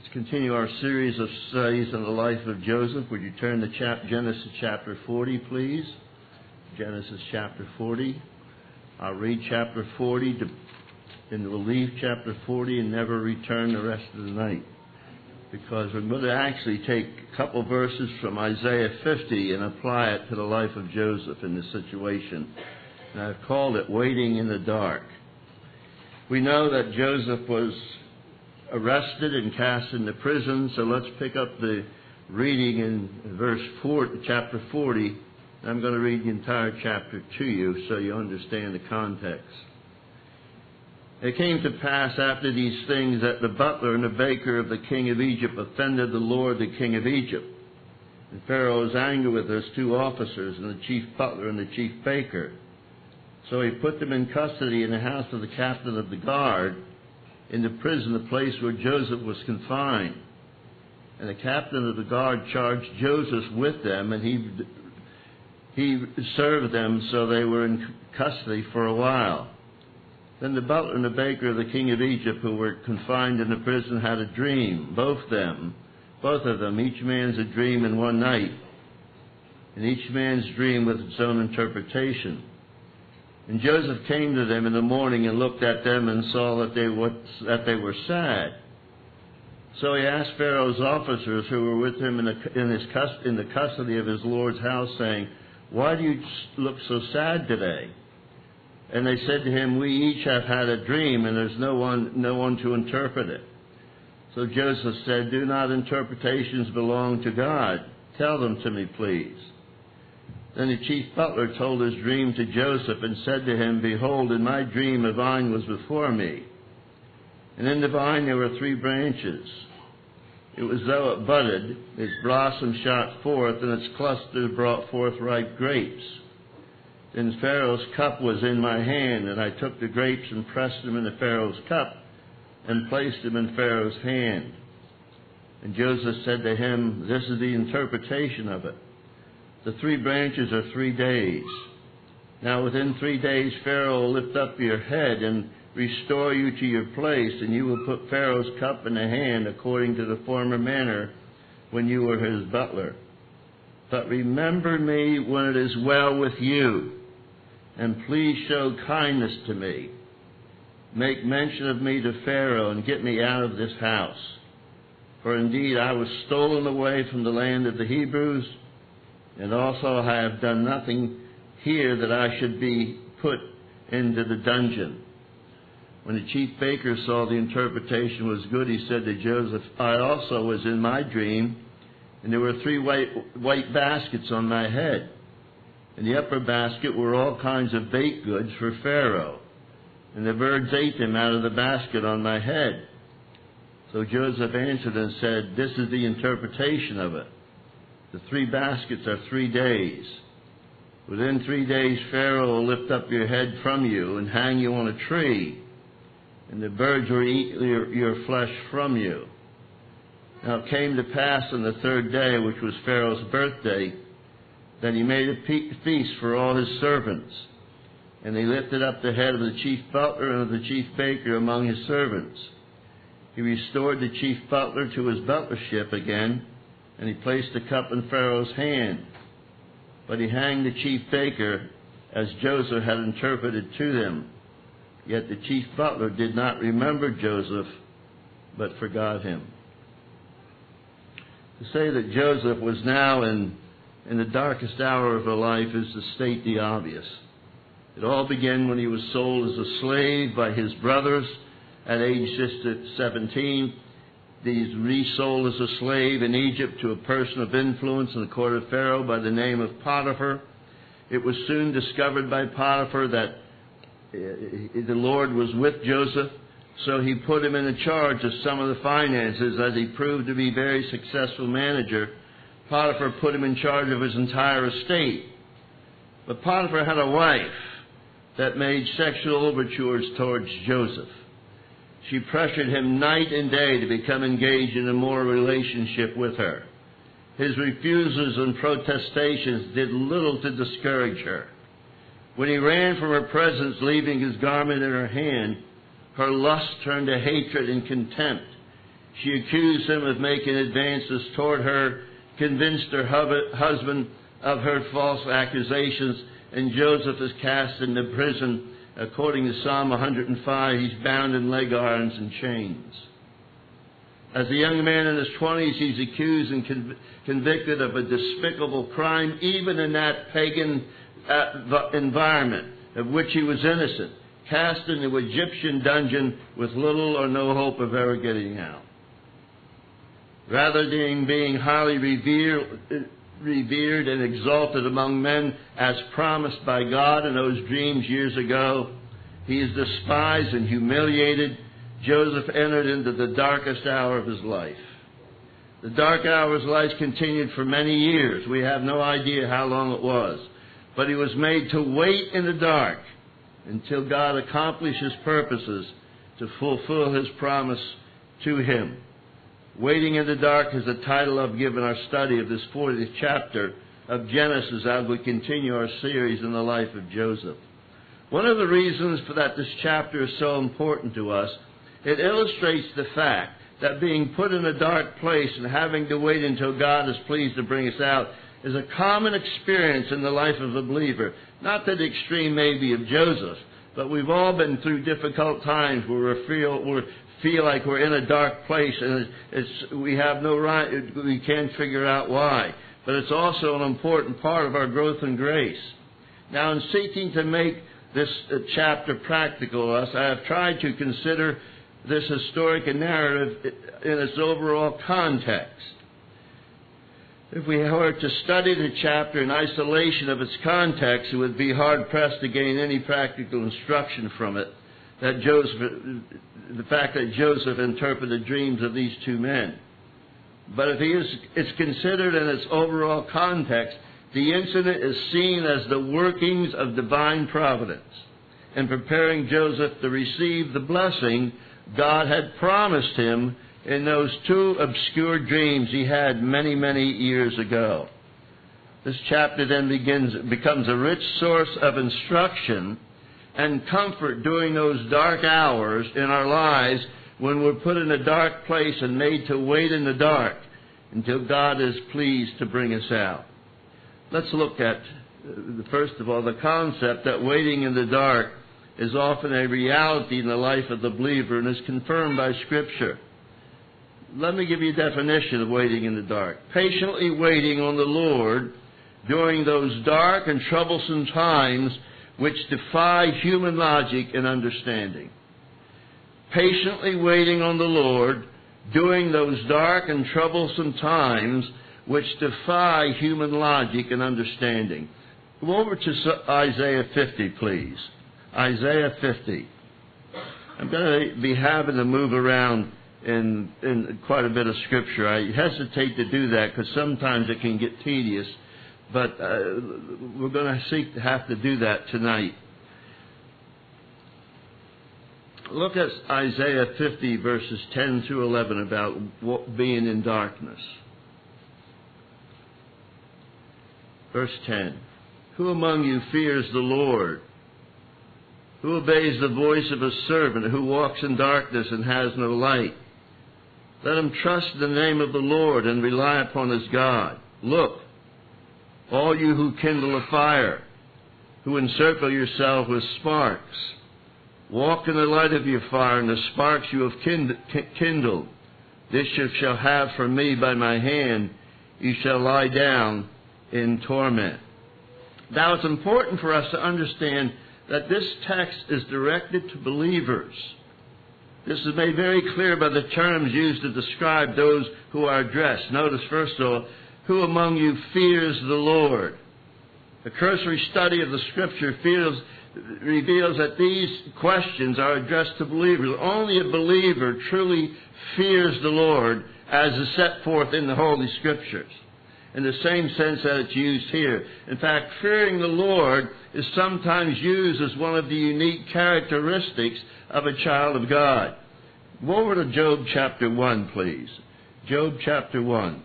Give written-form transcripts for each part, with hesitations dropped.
Continue our series of studies on the life of Joseph. Would you turn to Genesis chapter 40, please? Genesis chapter 40. I'll read chapter 40 and we'll leave chapter 40 and never return the rest of the night, because we're going to actually take a couple verses from Isaiah 50 and apply it to the life of Joseph in this situation. And I've called it Waiting in the Dark. We know that Joseph was arrested and cast into prison, so let's pick up the reading in chapter 40. I'm going to read the entire chapter to you so you understand the context. It came to pass after these things that the butler and the baker of the king of Egypt offended the Lord, the king of Egypt. And Pharaoh was angry with his two officers, and the chief butler and the chief baker. So he put them in custody in the house of the captain of the guard, in the prison, the place where Joseph was confined. And the captain of the guard charged Joseph with them, and he served them, so they were in custody for a while. Then the butler and the baker of the king of Egypt, who were confined in the prison, had a dream, both of them, each man's a dream in one night, and each man's dream with its own interpretation. And Joseph came to them in the morning and looked at them and saw that they were sad. So he asked Pharaoh's officers who were with him in the custody of his Lord's house, saying, "Why do you look so sad today?" And they said to him, "We each have had a dream, and there's no one to interpret it." So Joseph said, "Do not interpretations belong to God? Tell them to me, please." Then the chief butler told his dream to Joseph and said to him, "Behold, in my dream a vine was before me. And in the vine there were 3 branches. It was though it budded, its blossom shot forth, and its clusters brought forth ripe grapes. Then Pharaoh's cup was in my hand, and I took the grapes and pressed them into Pharaoh's cup and placed them in Pharaoh's hand." And Joseph said to him, "This is the interpretation of it. The 3 branches are 3 days. Now within 3 days Pharaoh will lift up your head and restore you to your place, and you will put Pharaoh's cup in the hand according to the former manner when you were his butler. But remember me when it is well with you, and please show kindness to me. Make mention of me to Pharaoh and get me out of this house. For indeed I was stolen away from the land of the Hebrews, and also I have done nothing here that I should be put into the dungeon." When the chief baker saw the interpretation was good, he said to Joseph, "I also was in my dream, and there were 3 white baskets on my head. In the upper basket were all kinds of baked goods for Pharaoh, and the birds ate them out of the basket on my head." So Joseph answered and said, "This is the interpretation of it. The 3 baskets are 3 days. Within 3 days Pharaoh will lift up your head from you and hang you on a tree, and the birds will eat your flesh from you." Now it came to pass on the 3rd day, which was Pharaoh's birthday, that he made a feast for all his servants. And they lifted up the head of the chief butler and of the chief baker among his servants. He restored the chief butler to his butlership again, and he placed the cup in Pharaoh's hand. But he hanged the chief baker, as Joseph had interpreted to them. Yet the chief butler did not remember Joseph, but forgot him. To say that Joseph was now in the darkest hour of his life is to state the obvious. It all began when he was sold as a slave by his brothers at age 17. He's resold as a slave in Egypt to a person of influence in the court of Pharaoh by the name of Potiphar. It was soon discovered by Potiphar that the Lord was with Joseph, so he put him in charge of some of the finances. As he proved to be a very successful manager, Potiphar put him in charge of his entire estate. But Potiphar had a wife that made sexual overtures towards Joseph. She pressured him night and day to become engaged in a moral relationship with her. His refusals and protestations did little to discourage her. When he ran from her presence, leaving his garment in her hand, her lust turned to hatred and contempt. She accused him of making advances toward her, convinced her husband of her false accusations, and Joseph is cast into prison. According to Psalm 105, he's bound in leg irons and chains. As a young man in his 20s, he's accused and convicted of a despicable crime, even in that pagan environment of which he was innocent, cast into an Egyptian dungeon with little or no hope of ever getting out. Rather than being highly revered and exalted among men as promised by God in those dreams years ago, he is despised and humiliated. Joseph entered into the darkest hour of his life. The dark hour of his life continued for many years. We have no idea how long it was. But he was made to wait in the dark until God accomplished his purposes to fulfill his promise to him. Waiting in the Dark is the title I've given our study of this 40th chapter of Genesis as we continue our series in the life of Joseph. One of the reasons for that this chapter is so important to us, it illustrates the fact that being put in a dark place and having to wait until God is pleased to bring us out is a common experience in the life of a believer. Not to the extreme maybe of Joseph, but we've all been through difficult times where we feel like we're in a dark place and we have no right, we can't figure out why. But it's also an important part of our growth in grace. Now, in seeking to make this chapter practical to us, I have tried to consider this historic narrative in its overall context. If we were to study the chapter in isolation of its context, it would be hard-pressed to gain any practical instruction from it. The fact that Joseph interpreted the dreams of these two men. But if it's considered in its overall context, the incident is seen as the workings of divine providence in preparing Joseph to receive the blessing God had promised him in those two obscure dreams he had many, many years ago. This chapter then becomes a rich source of instruction and comfort during those dark hours in our lives when we're put in a dark place and made to wait in the dark until God is pleased to bring us out. Let's look at, first of all, the concept that waiting in the dark is often a reality in the life of the believer and is confirmed by Scripture. Let me give you a definition of waiting in the dark. Patiently waiting on the Lord during those dark and troublesome times which defy human logic and understanding. Patiently waiting on the Lord during those dark and troublesome times which defy human logic and understanding. Go over to Isaiah 50, please. Isaiah 50. I'm going to be having to move around in quite a bit of Scripture. I hesitate to do that because sometimes it can get tedious, but we're going to have to do that tonight. Look at Isaiah 50, verses 10 through 11, about being in darkness. Verse 10. Who among you fears the Lord? Who obeys the voice of his servant, who walks in darkness and has no light? Let him trust in the name of the Lord and rely upon his God. Look, all you who kindle a fire, who encircle yourself with sparks, walk in the light of your fire and the sparks you have kindled. This you shall have from me by my hand. You shall lie down in torment. Now it's important for us to understand that this text is directed to believers. This is made very clear by the terms used to describe those who are addressed. Notice, first of all, who among you fears the Lord? A cursory study of the Scripture reveals that these questions are addressed to believers. Only a believer truly fears the Lord as is set forth in the Holy Scriptures, in the same sense that it's used here. In fact, fearing the Lord is sometimes used as one of the unique characteristics of a child of God. Go over to Job chapter 1, please. Job chapter 1.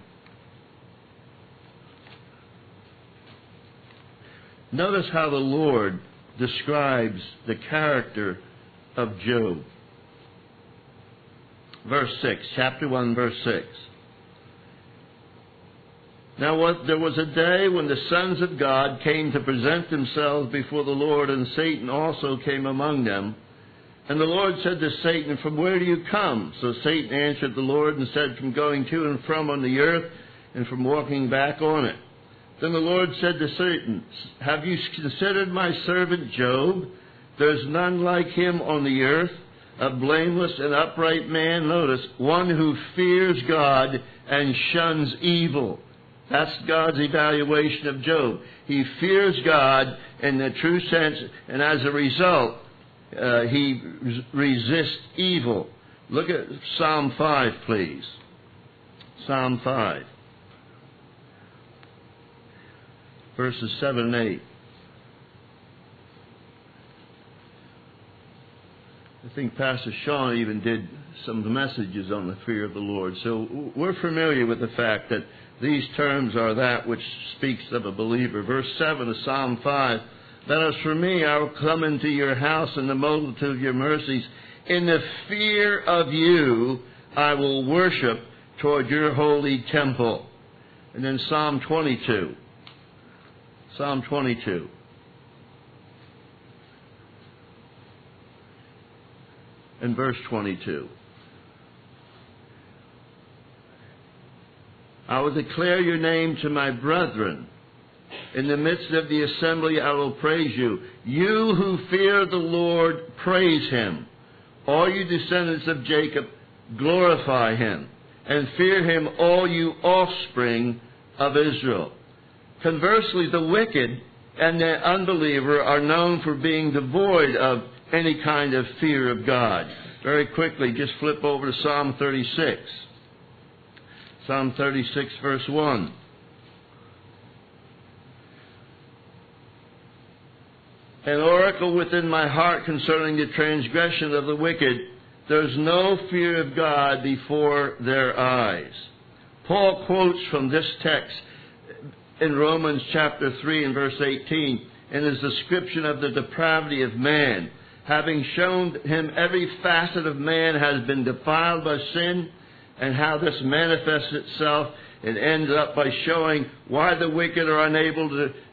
Notice how the Lord describes the character of Job. verse 6. Chapter 1, verse 6. Now there was a day when the sons of God came to present themselves before the Lord, and Satan also came among them. And the Lord said to Satan, "From where do you come?" So Satan answered the Lord and said, "From going to and from on the earth, and from walking back on it." Then the Lord said to Satan, "Have you considered my servant Job? There's none like him on the earth, a blameless and upright man." Notice, one who fears God and shuns evil. That's God's evaluation of Job. He fears God in the true sense, and as a result, he resists evil. Look at Psalm 5, please. Psalm 5, verses 7 and 8. I think Pastor Sean even did some of the messages on the fear of the Lord. So we're familiar with the fact that these terms are that which speaks of a believer. Verse 7 of Psalm 5, "That as for me, I will come into your house in the multitude of your mercies. In the fear of you, I will worship toward your holy temple." And then Psalm 22. Psalm 22. And verse 22. "I will declare your name to my brethren. In the midst of the assembly I will praise you. You who fear the Lord, praise him. All you descendants of Jacob, glorify him. And fear him, all you offspring of Israel." Conversely, the wicked and the unbeliever are known for being devoid of any kind of fear of God. Very quickly, just flip over to Psalm 36. Psalm 36, verse 1. "An oracle within my heart concerning the transgression of the wicked. There's no fear of God before their eyes." Paul quotes from this text in Romans chapter 3 and verse 18 in his description of the depravity of man. Having shown him every facet of man has been defiled by sin, and how this manifests itself, it ends up by showing why the wicked are unable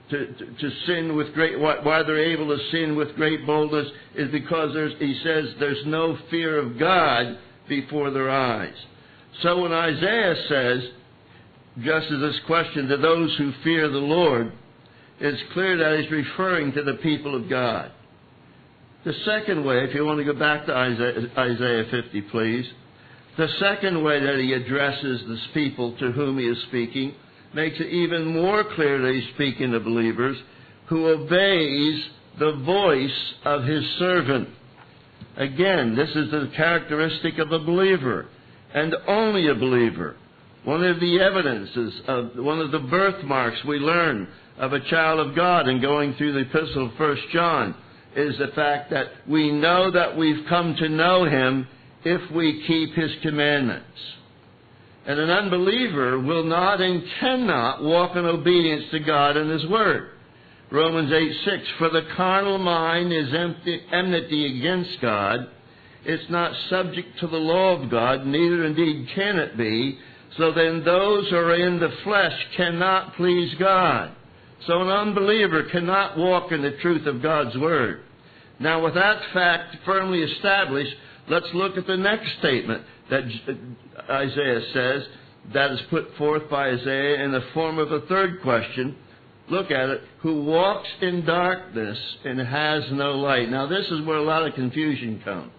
to sin with why they're able to sin with great boldness is because he says there's no fear of God before their eyes. So when Isaiah says, just as this question to those who fear the Lord, it's clear that he's referring to the people of God. The second way, if you want to go back to Isaiah 50, please. The second way that he addresses this people to whom he is speaking makes it even more clear that he's speaking to believers who obeys the voice of his servant. Again, this is the characteristic of a believer, and only a believer. One of the evidences one of the birthmarks we learn of a child of God in going through the epistle of 1 John is the fact that we know that we've come to know him if we keep his commandments. And an unbeliever will not and cannot walk in obedience to God and his word. Romans 8:6, "For the carnal mind is enmity against God. It's not subject to the law of God, neither indeed can it be. So then those who are in the flesh cannot please God." So an unbeliever cannot walk in the truth of God's word. Now, with that fact firmly established, let's look at the next statement that Isaiah says, that is put forth by Isaiah in the form of a third question. Look at it. "Who walks in darkness and has no light." Now, this is where a lot of confusion comes.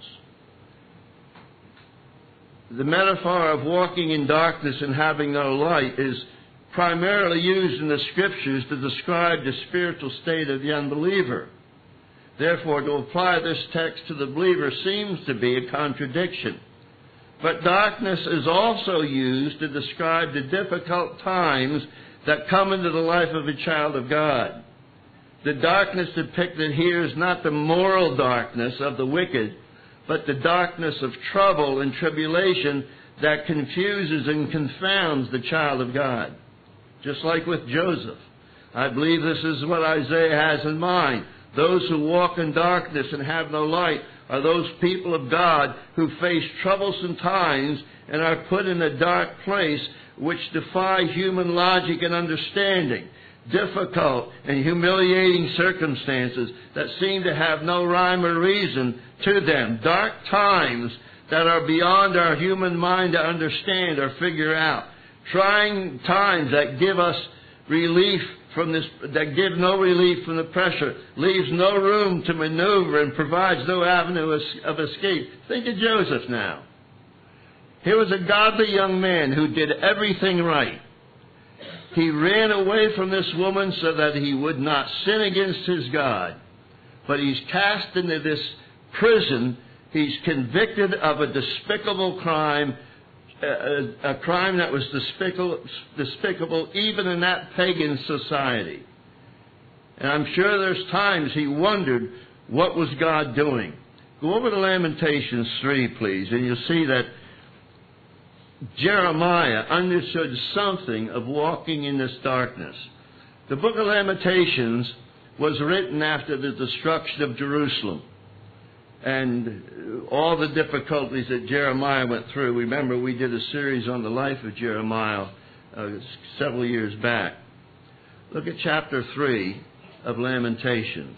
The metaphor of walking in darkness and having no light is primarily used in the Scriptures to describe the spiritual state of the unbeliever. Therefore, to apply this text to the believer seems to be a contradiction. But darkness is also used to describe the difficult times that come into the life of a child of God. The darkness depicted here is not the moral darkness of the wicked, but the darkness of trouble and tribulation that confuses and confounds the child of God. Just like with Joseph. I believe this is what Isaiah has in mind. Those who walk in darkness and have no light are those people of God who face troublesome times and are put in a dark place which defy human logic and understanding. Difficult and humiliating circumstances that seem to have no rhyme or reason to them. Dark times that are beyond our human mind to understand or figure out. Trying times that give us relief from this, that give no relief from the pressure, leaves no room to maneuver, and provides no avenue of escape. Think of Joseph now. Here was a godly young man who did everything right. He ran away from this woman so that he would not sin against his God. But he's cast into this prison. He's convicted of a despicable crime, a crime that was despicable even in that pagan society. And I'm sure there's times he wondered, what was God doing? Go over to Lamentations 3, please, and you'll see that Jeremiah understood something of walking in this darkness. The book of Lamentations was written after the destruction of Jerusalem and all the difficulties that Jeremiah went through. Remember, we did a series on the life of Jeremiah several years back. Look at chapter 3 of Lamentations.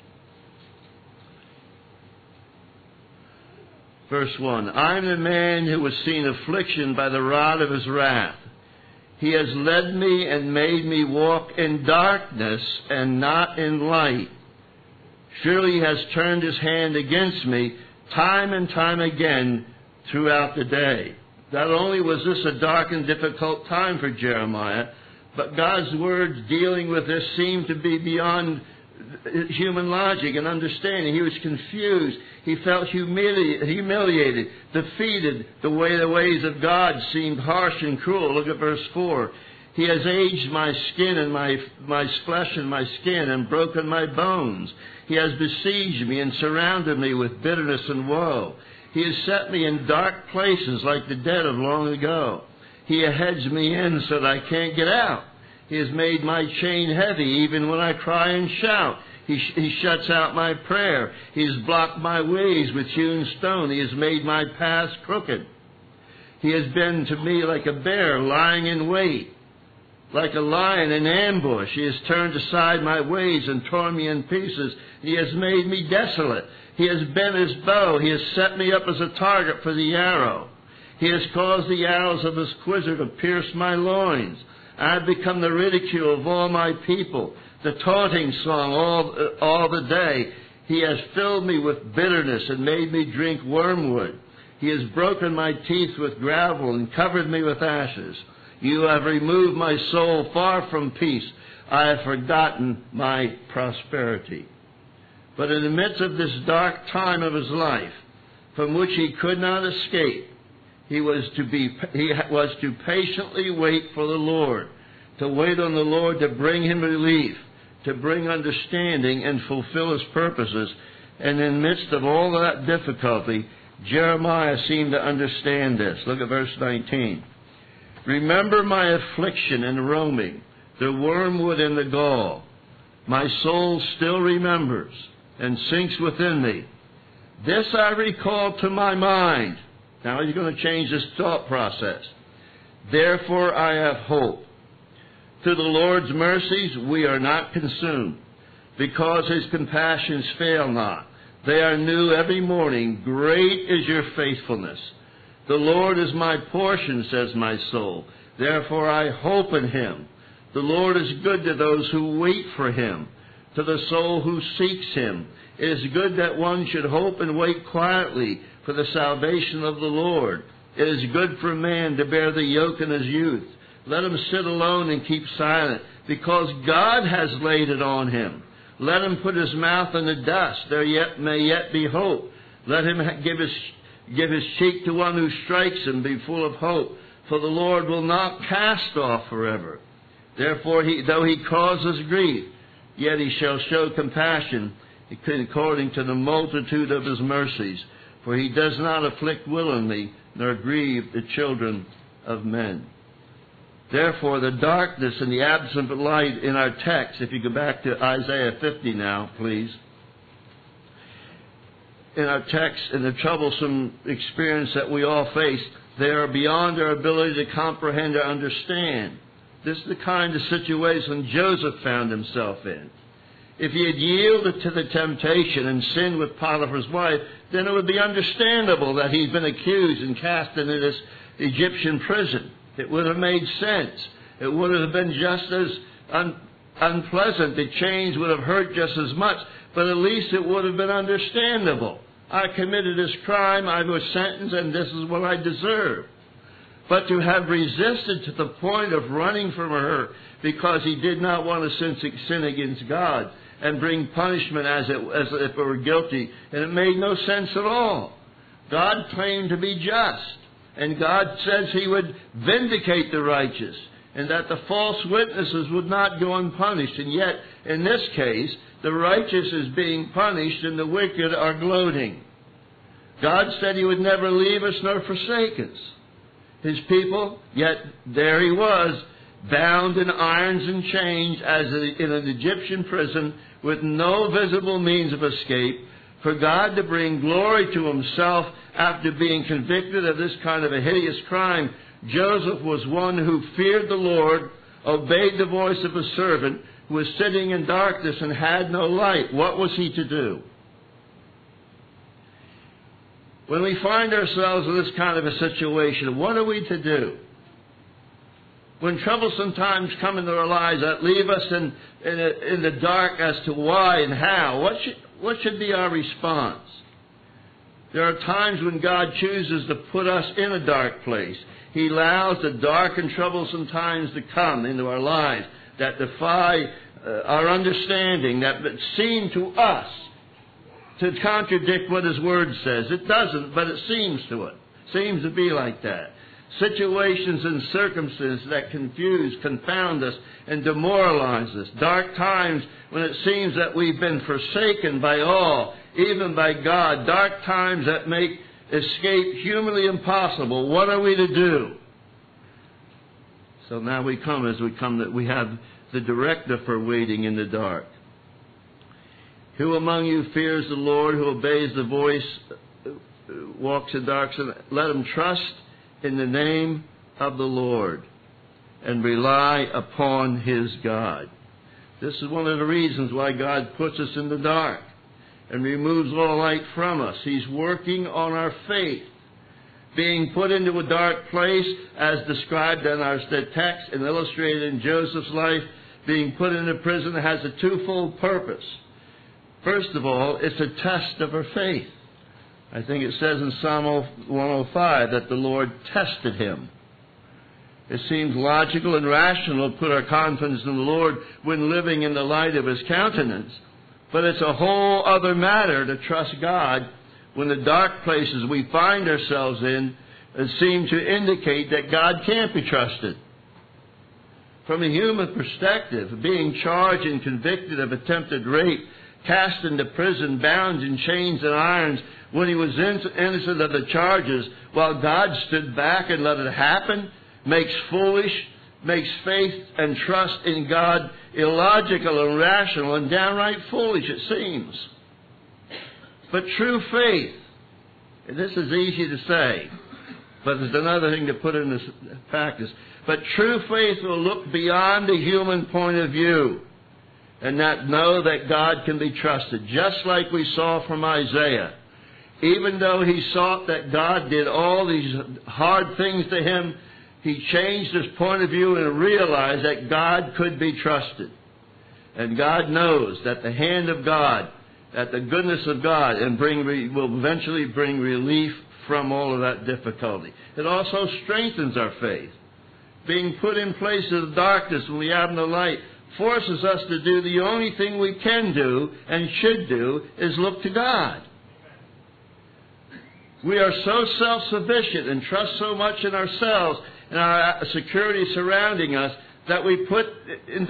Verse 1, I am the man who has seen affliction by the rod of his wrath. He has led me and made me walk in darkness and not in light. Surely he has turned his hand against me time and time again throughout the day. Not only was this a dark and difficult time for Jeremiah, but God's words dealing with this seemed to be beyond human logic and understanding. He was confused. He felt humiliated, defeated. The ways of God seemed harsh and cruel. Look at verse 4. He has aged my skin and my flesh and my skin and broken my bones. He has besieged me and surrounded me with bitterness and woe. He has set me in dark places like the dead of long ago. He has hedged me in so that I can't get out. He has made my chain heavy even when I cry and shout. He shuts out my prayer. He has blocked my ways with hewn stone. He has made my paths crooked. He has been to me like a bear lying in wait, like a lion in ambush. He has turned aside my ways and torn me in pieces. He has made me desolate. He has bent his bow. He has set me up as a target for the arrow. He has caused the arrows of his quiver to pierce my loins. I have become the ridicule of all my people, the taunting song all the day. He has filled me with bitterness and made me drink wormwood. He has broken my teeth with gravel and covered me with ashes. You have removed my soul far from peace. I have forgotten my prosperity. But in the midst of this dark time of his life, from which he could not escape, he was to patiently wait for the Lord, to wait on the Lord to bring him relief, to bring understanding and fulfill his purposes. And in the midst of all that difficulty, Jeremiah seemed to understand this. Look at verse 19. Remember my affliction and roaming, the wormwood and the gall. My soul still remembers and sinks within me. This I recall to my mind. Now he's going to change his thought process. Therefore I have hope. Through the Lord's mercies we are not consumed, because his compassions fail not. They are new every morning. Great is your faithfulness. The Lord is my portion, says my soul. Therefore I hope in him. The Lord is good to those who wait for him, to the soul who seeks him. It is good that one should hope and wait quietly for the salvation of the Lord. It is good for a man to bear the yoke in his youth. Let him sit alone and keep silent, because God has laid it on him. Let him put his mouth in the dust. There may yet be hope. Let him give his cheek to one who strikes him. Be full of hope, for the Lord will not cast off forever. Therefore, though he causes grief, yet he shall show compassion according to the multitude of his mercies. For he does not afflict willingly, nor grieve the children of men. Therefore, the darkness and the absence of light in our text, if you go back to Isaiah 50 now, please. in our text, in the troublesome experience that we all face, they are beyond our ability to comprehend or understand. This is the kind of situation Joseph found himself in. If he had yielded to the temptation and sinned with Potiphar's wife, then it would be understandable that he'd been accused and cast into this Egyptian prison. It would have made sense. It would have been just as unpleasant. The chains would have hurt just as much, but at least it would have been understandable. I committed this crime, I was sentenced, and this is what I deserve. But to have resisted to the point of running from her because he did not want to sin against God and bring punishment as if it were guilty, and it made no sense at all. God claimed to be just, and God says he would vindicate the righteous, and that the false witnesses would not go unpunished. And yet, in this case, the righteous is being punished and the wicked are gloating. God said he would never leave us nor forsake us, his people, yet there he was, bound in irons and chains as in an Egyptian prison with no visible means of escape, for God to bring glory to himself after being convicted of this kind of a hideous crime. Joseph was one who feared the Lord, obeyed the voice of a servant, who was sitting in darkness and had no light. What was he to do? When we find ourselves in this kind of a situation, what are we to do? When troublesome times come into our lives that leave us in the dark as to why and how, what should be our response? There are times when God chooses to put us in a dark place. He allows the dark and troublesome times to come into our lives that defy our understanding, that seem to us to contradict what his word says. It doesn't, but it seems to be like that. Situations and circumstances that confuse, confound us, and demoralize us. Dark times when it seems that we've been forsaken by all, even by God. Dark times that make escape humanly impossible. What are we to do? So now we have the directive for waiting in the dark. Who among you fears the Lord, who obeys the voice, walks in darkness? Let him trust in the name of the Lord and rely upon his God. This is one of the reasons why God puts us in the dark and removes all light from us. He's working on our faith. Being put into a dark place, as described in our text and illustrated in Joseph's life, being put into prison has a twofold purpose. First of all, it's a test of our faith. I think it says in Psalm 105 that the Lord tested him. It seems logical and rational to put our confidence in the Lord when living in the light of his countenance. But it's a whole other matter to trust God when the dark places we find ourselves in seem to indicate that God can't be trusted. From a human perspective, being charged and convicted of attempted rape, cast into prison, bound in chains and irons, when he was innocent of the charges, while God stood back and let it happen, makes faith and trust in God illogical and rational and downright foolish, it seems. But true faith, and this is easy to say, but it's another thing to put into practice, but true faith will look beyond the human point of view and not know that God can be trusted, just like we saw from Isaiah. Even though he thought that God did all these hard things to him, he changed his point of view and realized that God could be trusted. And God knows that the hand of God, that the goodness of God will eventually bring relief from all of that difficulty. It also strengthens our faith. Being put in places of darkness when we have no light forces us to do the only thing we can do and should do is look to God. We are so self-sufficient and trust so much in ourselves and our security surrounding us that we are put into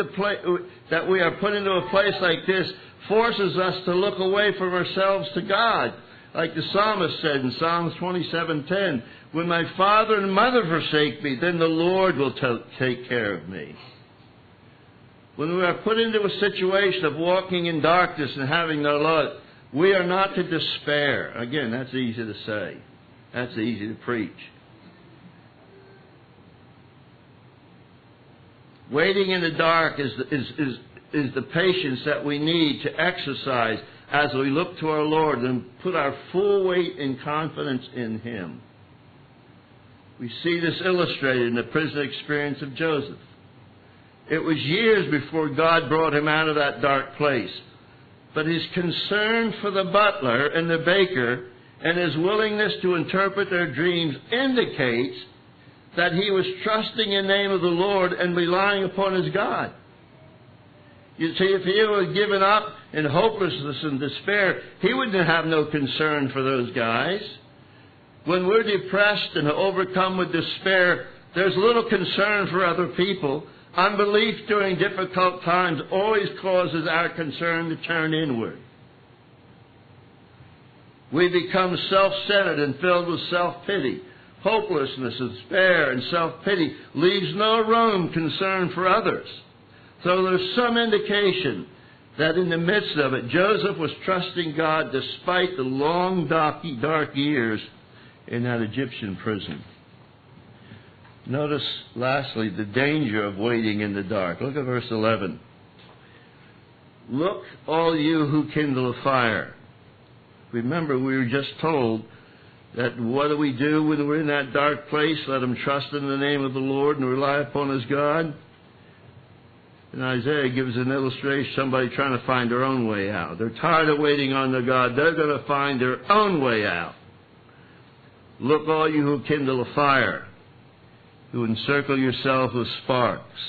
a place like this forces us to look away from ourselves to God. Like the psalmist said in Psalms 27:10, "When my father and mother forsake me, then the Lord will take care of me." When we are put into a situation of walking in darkness and having no We are not to despair. Again, that's easy to say. That's easy to preach. Waiting in the dark is the patience that we need to exercise as we look to our Lord and put our full weight and confidence in Him. We see this illustrated in the prison experience of Joseph. It was years before God brought him out of that dark place. But his concern for the butler and the baker and his willingness to interpret their dreams indicates that he was trusting in the name of the Lord and relying upon his God. You see, if he was given up in hopelessness and despair, he wouldn't have no concern for those guys. When we're depressed and overcome with despair, there's little concern for other people. Unbelief during difficult times always causes our concern to turn inward. We become self-centered and filled with self-pity. Hopelessness, despair, and self-pity leaves no room concern for others. So there's some indication that in the midst of it, Joseph was trusting God despite the long, dark years in that Egyptian prison. Notice, lastly, the danger of waiting in the dark. Look at verse 11. Look, all you who kindle a fire. Remember, we were just told that what do we do when we're in that dark place? Let them trust in the name of the Lord and rely upon His God. And Isaiah gives an illustration, somebody trying to find their own way out. They're tired of waiting on their God. They're going to find their own way out. Look, all you who kindle a fire, who encircle yourself with sparks.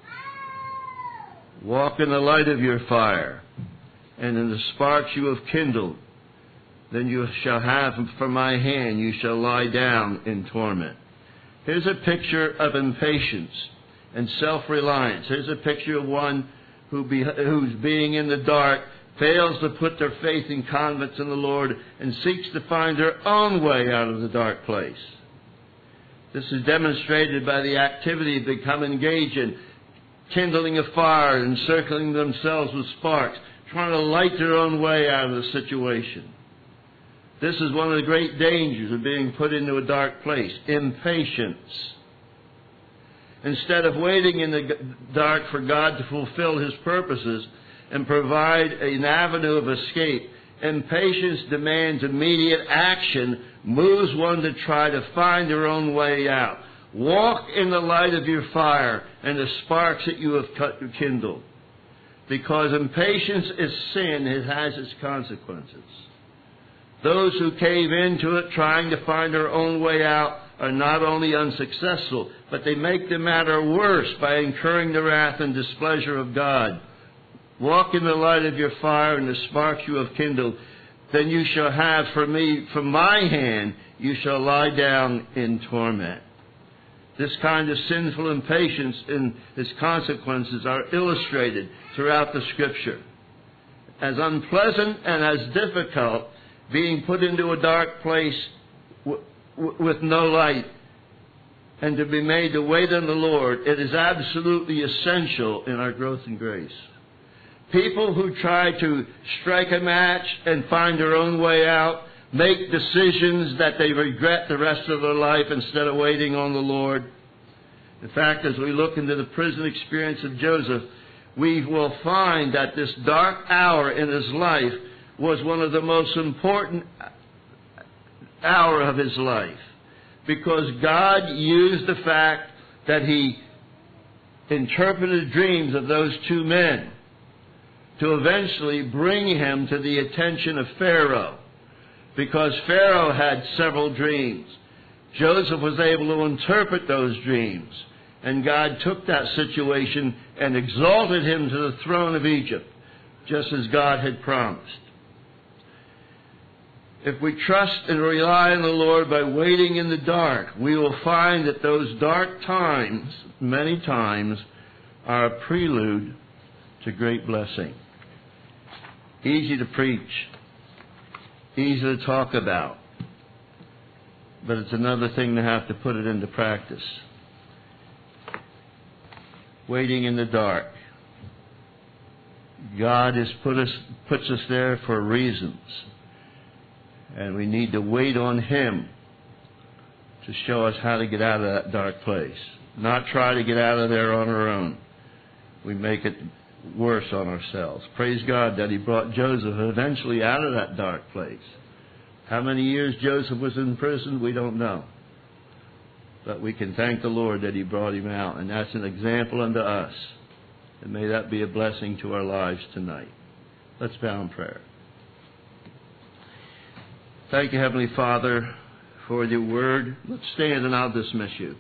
Walk in the light of your fire, and in the sparks you have kindled. Then you shall have from my hand, you shall lie down in torment. Here's a picture of impatience and self-reliance. Here's a picture of one who's being in the dark, fails to put their faith and confidence in the Lord, and seeks to find their own way out of the dark place. This is demonstrated by the activity they become engaged in, kindling a fire, encircling themselves with sparks, trying to light their own way out of the situation. This is one of the great dangers of being put into a dark place, impatience. Instead of waiting in the dark for God to fulfill His purposes and provide an avenue of escape, impatience demands immediate action, moves one to try to find their own way out. Walk in the light of your fire and the sparks that you have kindled. Because impatience is sin, it has its consequences. Those who cave into it trying to find their own way out are not only unsuccessful, but they make the matter worse by incurring the wrath and displeasure of God. Walk in the light of your fire and the sparks you have kindled. Then you shall have from my hand, you shall lie down in torment. This kind of sinful impatience and its consequences are illustrated throughout the Scripture. As unpleasant and as difficult, being put into a dark place with no light and to be made to wait on the Lord, it is absolutely essential in our growth in grace. People who try to strike a match and find their own way out make decisions that they regret the rest of their life instead of waiting on the Lord. In fact, as we look into the prison experience of Joseph, we will find that this dark hour in his life was one of the most important hour of his life, because God used the fact that he interpreted dreams of those two men to eventually bring him to the attention of Pharaoh, because Pharaoh had several dreams. Joseph was able to interpret those dreams, and God took that situation and exalted him to the throne of Egypt, just as God had promised. If we trust and rely on the Lord by waiting in the dark, we will find that those dark times, many times, are a prelude to great blessing. Easy to preach, easy to talk about, but it's another thing to have to put it into practice. Waiting in the dark. God has puts us there for reasons. And we need to wait on Him to show us how to get out of that dark place. Not try to get out of there on our own. We make it worse on ourselves. Praise God that He brought Joseph eventually out of that dark place. How many years Joseph was in prison, we don't know. But we can thank the Lord that He brought him out. And that's an example unto us. And may that be a blessing to our lives tonight. Let's bow in prayer. Thank you, Heavenly Father, for your word. Let's stand and I'll dismiss you.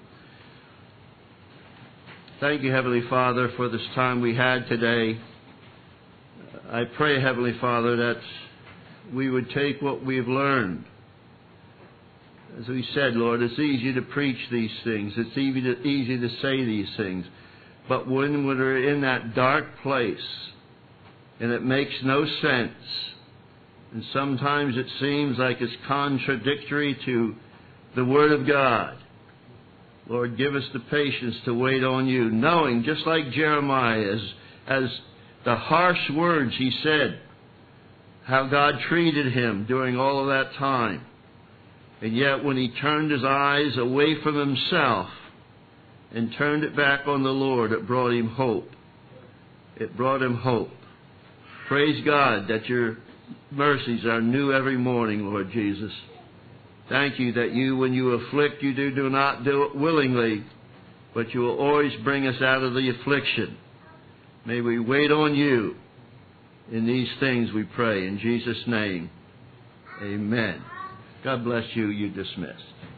Thank you, Heavenly Father, for this time we had today. I pray, Heavenly Father, that we would take what we've learned. As we said, Lord, it's easy to preach these things. It's easy to say these things. But when we're in that dark place and it makes no sense, and sometimes it seems like it's contradictory to the Word of God, Lord, give us the patience to wait on you, knowing, just like Jeremiah, as the harsh words he said, how God treated him during all of that time. And yet when he turned his eyes away from himself and turned it back on the Lord, it brought him hope. It brought him hope. Praise God that your mercies are new every morning, Lord Jesus. Thank you that you, when you afflict, you do not do it willingly, but you will always bring us out of the affliction. May we wait on you in these things, we pray. In Jesus' name, amen. God bless you. You're dismissed.